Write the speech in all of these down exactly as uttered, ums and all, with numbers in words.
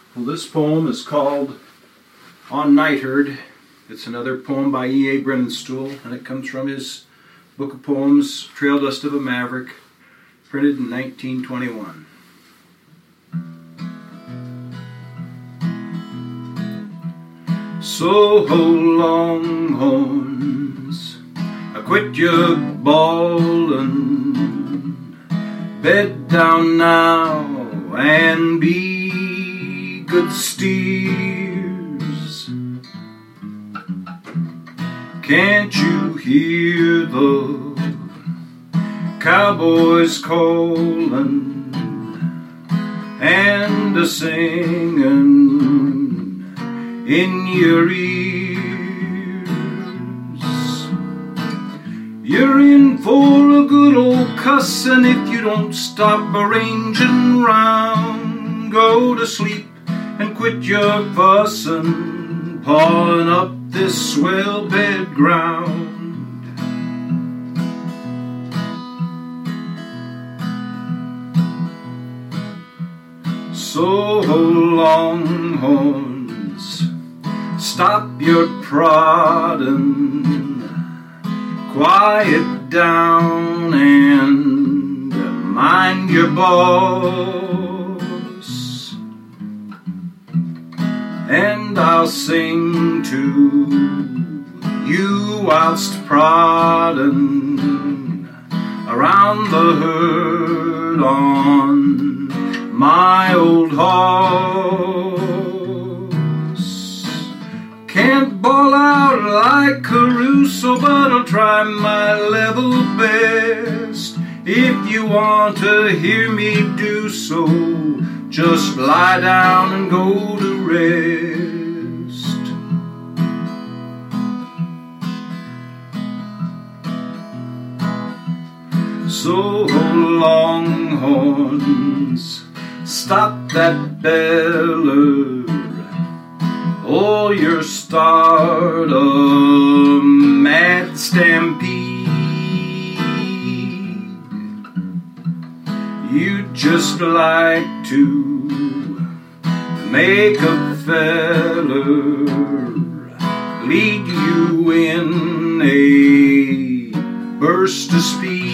Well, this poem is called On Nightherd. It's another poem by E A Brennenstuhl, and it comes from his book of poems, Trail Dust of a Maverick, printed in nineteen twenty-one. So longhorns, I quit your bawling, bed down now and be good steers. Can't you hear the cowboys calling and a singing in your ears? You're in for a good old cussin' if you don't stop arranging round. Go to sleep and quit your fussin', pawing up this swell bed ground. So longhorns, stop your prodding, quiet down and mind your boss, and I'll sing to you whilst prodding around the herd on my old horse. Can't bawl out like Caruso, but I'll try my level best. If you want to hear me do so, just lie down and go to rest. So longhorns, stop that beller, or you'll start a mad stampede. You'd just like to make a feller lead you in a burst of speed.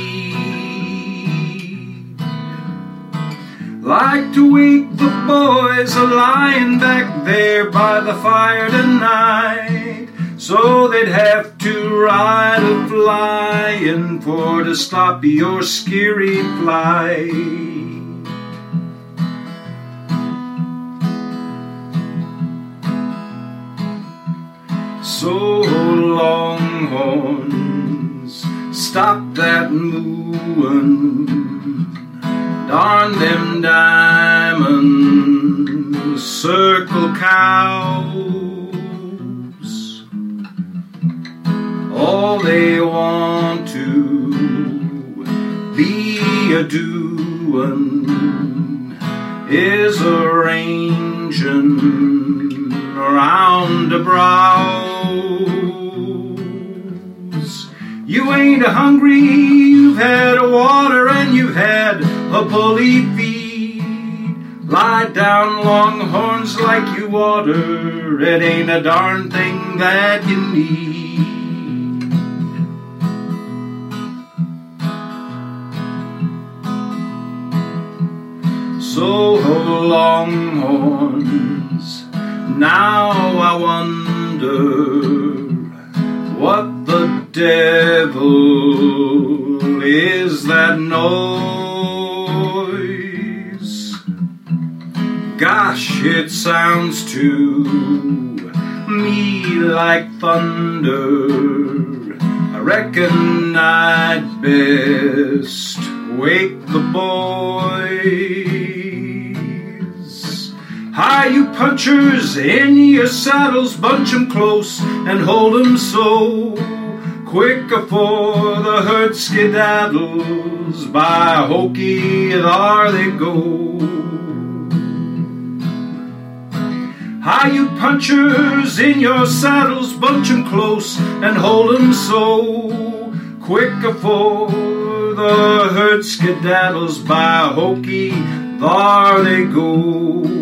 Like to wake the boys a-lying back there by the fire tonight, so they'd have to ride a flying for to stop your scary flight. So longhorns, stop that mooing, darn them diamond circle cows. All they want to be a doing is arranging around the brows. You ain't a hungry, you've had a water and you've had a bully feed. Lie down, longhorns, like you water. It ain't a darn thing that you need. So longhorns, now I wonder what the devil is that noise. Gosh, it sounds to me like thunder. I reckon I'd best wake the boys. Hi, you punchers, in your saddles, bunch 'em close and hold 'em so. Quick afore the herd skedaddles, by hokey, there they go. Hi, you punchers, in your saddles, bunch 'em close and hold 'em so. Quick afore the herd skedaddles, by hokey, there they go.